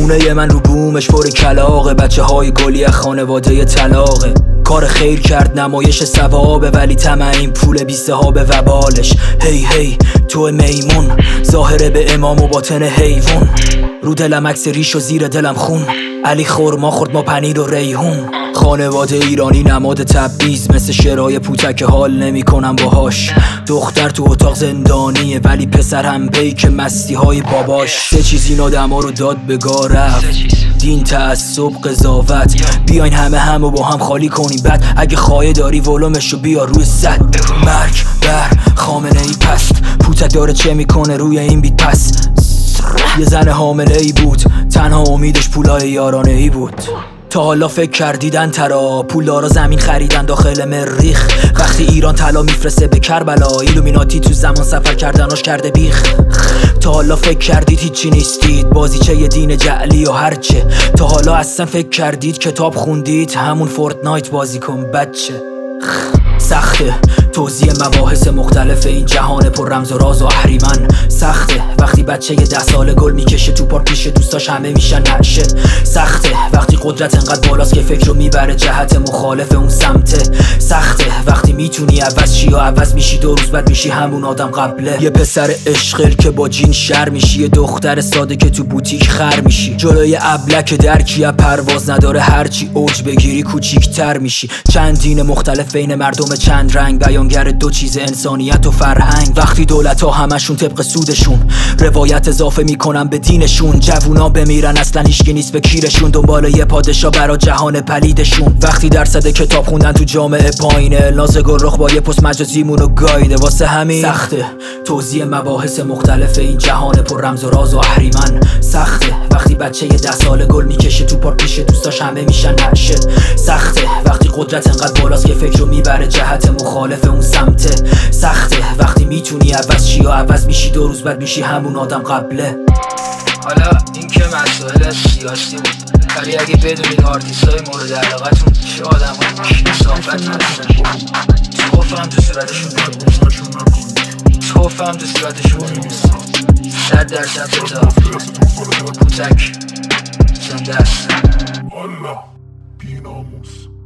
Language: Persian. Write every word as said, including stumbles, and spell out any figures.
خونه من رو بومش پر کلاغه، بچه های گلی خانواده طلاقه. کار خیر کرد نمایش ثوابه، ولی طمع این پول بیسته ها به وبالش. هی هی تو میمون، ظاهره به امام و باطن حیوان. رو دلم عکس ریش و زیر دلم خون، علی خورما خورد ما پنیر و ریحون. خانواده ایرانی نماد تبعیض، مثل شرای پوتک حال نمی کنم باهاش. دختر تو اتاق زندانیه، ولی پسر هم پیک مستی های باباش. سه چیز این آدما رو داد به گاه رفت، دین، تعصب، قضاوت. بیاین همه همو با هم خالی کنیم بعد، اگه خواهی داری ولومشو بیا روی صد. مرگ بر خامنه ای پست، پوتک داره چه میکنه روی این بیت پس. یه زن حامله ای بود، تنها امیدش پولای یارانه ای بود. تا حالا فکر کردیدن ترا پولدارا زمین خریدن داخل مریخ؟ وقتی ایران طلا میفرسته به کربلا، ایلومیناتی تو زمان سفر کردناش کرده بیخ. تا حالا فکر کردید هیچی نیستید، بازیچه یه دین جعلی و هرچه؟ تا حالا اصلا فکر کردید کتاب خوندید؟ همون فورتنایت بازی کن بچه. سخته توزیع مباحث مختلف این جهان پر رمز و راز و اهریمن. سخته وقتی بچه یه ده ساله گل میکشه تو پارک پیش دوستاش همه میشن نعشه. سخته وقتی قدرت انقدر بالاست که فکر رو میبره جهت مخالف اون سمته. سخته وقتی میتونی عوض شی یا عوض میشی، دو روز بعد میشی همون آدم قبله. یه پسر عشقل که با جین شر میشی، یه دختر ساده که تو بوتیک خر میشی. جلوی ابلک درکی پرواز نداره، هرچی اوج بگیری کوچیک‌تر میشی. چند دین مختلف بین مردم چند رنگ، بیانگر دو چیز انسانیت و فرهنگ. وقتی دولت ها همشون طبق سودشون روایت اضافه میکنن به دینشون، جوونا بمیرن اصلا هیچکی نیست به کیرشون، دنبال یه پادشاه برا جهان پلیدشون. وقتی درصد کتاب خوندن تو جامعه پایینه، ناز گلرخ با یه پست مجازیمونو گایده. واسه همین سخته توزیع مباحث مختلف این جهان پر رمز و راز و اهریمن. سخته وقتی بچه یه ده ساله گل میکشه تو پارک پیش دوستاش همه میشن نعشه. سخته وقتی قدرت انقدر بالاست که فکر رو میبره جهت مخالف اون سمته. سخته وقتی میتونی عوض شی یا عوض میشی، دو روز بعد میشی همون آدم قبله. حالا این که مسائل سیاسی بود، ولی اگه بدونید آرتیستای مورد علاقتون چه آدم های کثافت هستن، توفم تو صورتشون توفم تو صورتشون صد درصد بتا پوتک زنده است. والا بی ناموس.